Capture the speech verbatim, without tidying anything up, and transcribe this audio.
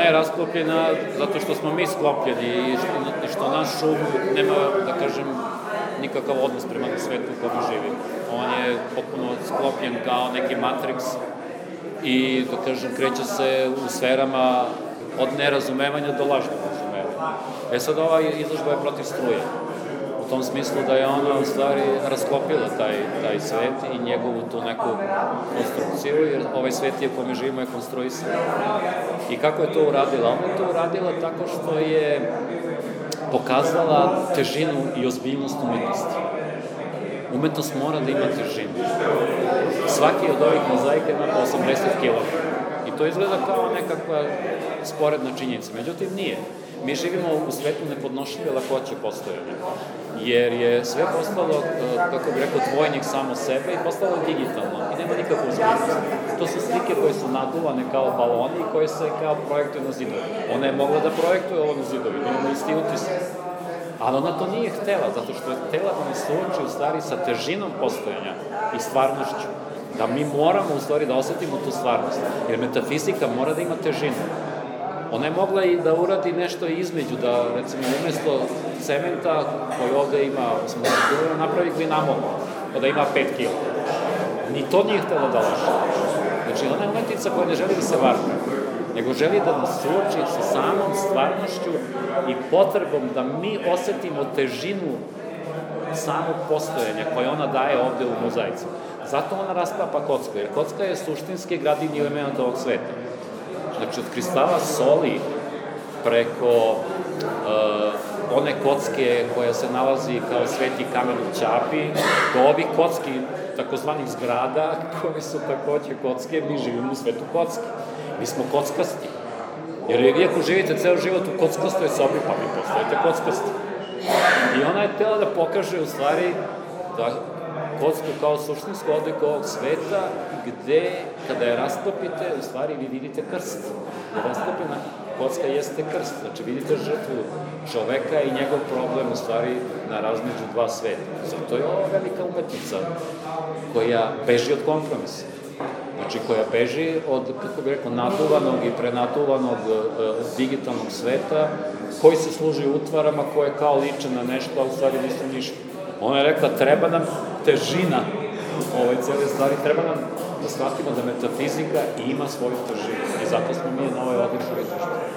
ona je rasklopljena zato što smo mi sklopljeni i što, i što naš um nema, da kažem, nikakav odnos prema svetu u kome živimo. On je potpuno sklopljen kao neki matriks i, da kažem, kreće se u sferama od nerazumevanja do lažnog razumevanja. E sad, ova izložba je protiv struje. U tom smislu da je ona, u stvari, rasklopila taj, taj svet i njegovu tu neku konstrukciju, jer ovaj svet je u kome živimo je konstruisan. I kako je to uradila? Ona je to uradila tako što je pokazala težinu i ozbiljnost umetnosti. Umetnost mora da ima težinu. Svaki od ovih mozaika ima osamdeset kilograma. I to izgleda kao nekakva sporedna činjenica. Međutim, nije. Mi živimo u svetu nepodnošljive lakoće postojanja. Jer je sve postalo, kako bih rekao, dvojnik samo sebe i postalo digitalno. I nema nikakvu ozbiljnost. To su slike koje su naduvane kao baloni i koje se kao projektuju na zidovi. Ona je mogla da projektuje ovo na zidovi, da imamo isti utisak. Ali ona to nije htela, zato što je htela da ne suoči u stvari sa težinom postojanja i stvarnošću. Da mi moramo u stvari da osetimo tu stvarnost, jer metafizika mora da ima težinu. Ona je mogla i da uradi nešto između, da recimo umesto cementa koji ovde ima osamdeset kilograma napravi glinamol, pa da ima pet kilograma. Ni to nije htela da laže. Znači, ona je umetnica koja ne želi da se varka, nego želi da nas suoči sa samom stvarnošću i potrebom da mi osetimo težinu samog postojanja koje ona daje ovde u mozaici. Zato ona rasklapa kocku, jer kocka je suštinski gradivni element ovog sveta. Znači, od kristala soli preko uh, one kocke koja se nalazi kao sveti kamen u ćapi, do ovih kocki, takozvanih zgrada, koje su takođe kocke, mi živimo u svetu kocke. Mi smo kockasti. Jer vi ako živite ceo život u kockastoj sobi, pa vi postojete kockasti. I ona je htela da pokaže u stvari da kocku kao suštinsku odliku ovog sveta, gde, kada je rasklopite, u stvari vi vidite krst. Rasklopljena kocka jeste krst. Znači, vidite žrtvu čoveka i njegov problem, u stvari, na razmeđu dva sveta. Zato je ova velika umetnica koja beži od kompromisa. Znači, koja beži od, kako bih rekao, naduvanog i prenaduvanog e, digitalnog sveta, koji se služi utvarama koje kao liče na nešto, a u stvari nisu ništa. Ona je rekla, treba nam težina ove cele stvari, treba nam da shvatimo da metafizika ima svoju težinu. I zato smo mi na ovoj odličnoj izložbi.